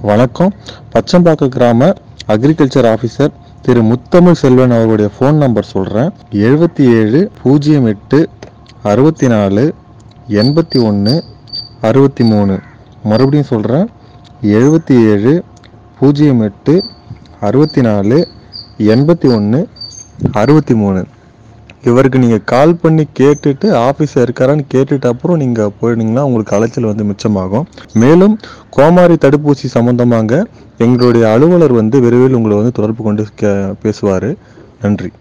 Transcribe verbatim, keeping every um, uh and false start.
வணக்கம். பச்சம்பாக்கம் கிராம agriculture officer Thiru Muthamizh Selvan அவருடைய ஃபோன் நம்பர் சொல்கிறேன். எழுபத்தி ஏழு பூஜ்ஜியம் எட்டு அறுபத்தி நாலு எண்பத்தி ஒன்று அறுபத்தி மூணு. மறுபடியும் சொல்கிறேன். எழுபத்தி ஏழு பூஜ்ஜியம் எட்டு அறுபத்தி நாலு எண்பத்தி ஒன்று அறுபத்தி மூணு. இவருக்கு நீங்கள் கால் பண்ணி கேட்டுட்டு ஆஃபீஸில் இருக்காரான்னு கேட்டுட்டு அப்புறம் நீங்கள் போயிட்டீங்கன்னா உங்களுக்கு அலைச்சல் வந்து மிச்சமாகும். மேலும் கோமாரி தடுப்பூசி சம்மந்தமாக எங்களுடைய அலுவலர் வந்து விரைவில் உங்களை வந்து தொடர்பு கொண்டு பேசுவார். நன்றி.